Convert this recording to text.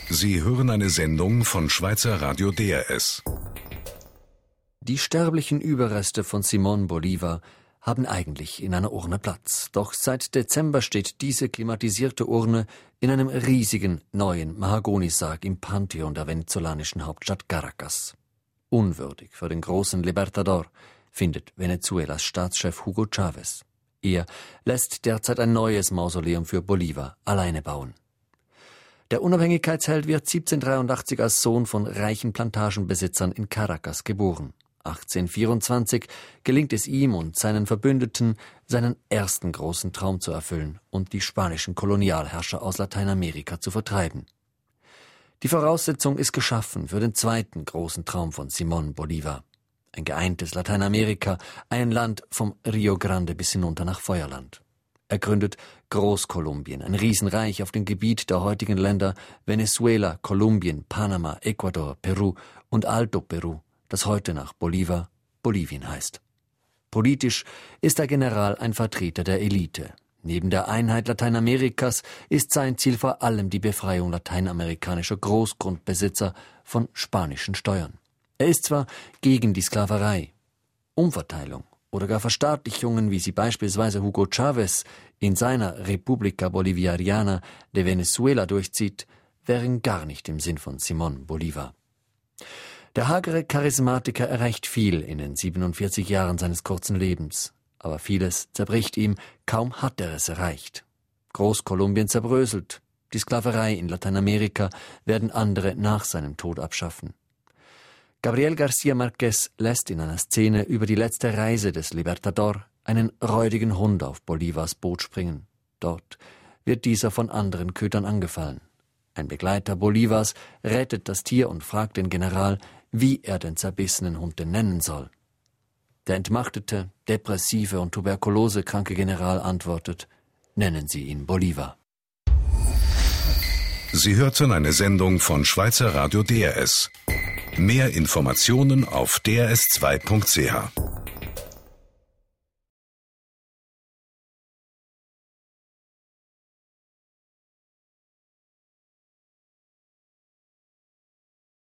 Sie hören eine Sendung von Schweizer Radio DRS. Die sterblichen Überreste von Simón Bolívar haben eigentlich in einer Urne Platz. Doch seit Dezember steht diese klimatisierte Urne in einem riesigen neuen Mahagonisarg im Pantheon der venezolanischen Hauptstadt Caracas. Unwürdig für den großen Libertador, findet Venezuelas Staatschef Hugo Chávez. Er lässt derzeit ein neues Mausoleum für Bolívar alleine bauen. Der Unabhängigkeitsheld wird 1783 als Sohn von reichen Plantagenbesitzern in Caracas geboren. 1824 gelingt es ihm und seinen Verbündeten, seinen ersten großen Traum zu erfüllen und die spanischen Kolonialherrscher aus Lateinamerika zu vertreiben. Die Voraussetzung ist geschaffen für den zweiten großen Traum von Simón Bolívar. Ein geeintes Lateinamerika, ein Land vom Rio Grande bis hinunter nach Feuerland. Er gründet Großkolumbien, ein Riesenreich auf dem Gebiet der heutigen Länder Venezuela, Kolumbien, Panama, Ecuador, Peru und Alto Peru, das heute nach Bolívar Bolivien heißt. Politisch ist der General ein Vertreter der Elite. Neben der Einheit Lateinamerikas ist sein Ziel vor allem die Befreiung lateinamerikanischer Großgrundbesitzer von spanischen Steuern. Er ist zwar gegen die Sklaverei, Umverteilung oder gar Verstaatlichungen, wie sie beispielsweise Hugo Chávez in seiner República Bolivariana de Venezuela durchzieht, wären gar nicht im Sinn von Simón Bolívar. Der hagere Charismatiker erreicht viel in den 47 Jahren seines kurzen Lebens, aber vieles zerbricht ihm, kaum hat er es erreicht. Großkolumbien zerbröselt, die Sklaverei in Lateinamerika werden andere nach seinem Tod abschaffen. Gabriel García Márquez lässt in einer Szene über die letzte Reise des Libertador einen räudigen Hund auf Bolívars Boot springen. Dort wird dieser von anderen Kötern angefallen. Ein Begleiter Bolívars rettet das Tier und fragt den General, wie er den zerbissenen Hund denn nennen soll. Der entmachtete, depressive und tuberkulosekranke General antwortet, nennen Sie ihn Bolívar. Sie hörten eine Sendung von Schweizer Radio DRS. Mehr Informationen auf drs2.ch.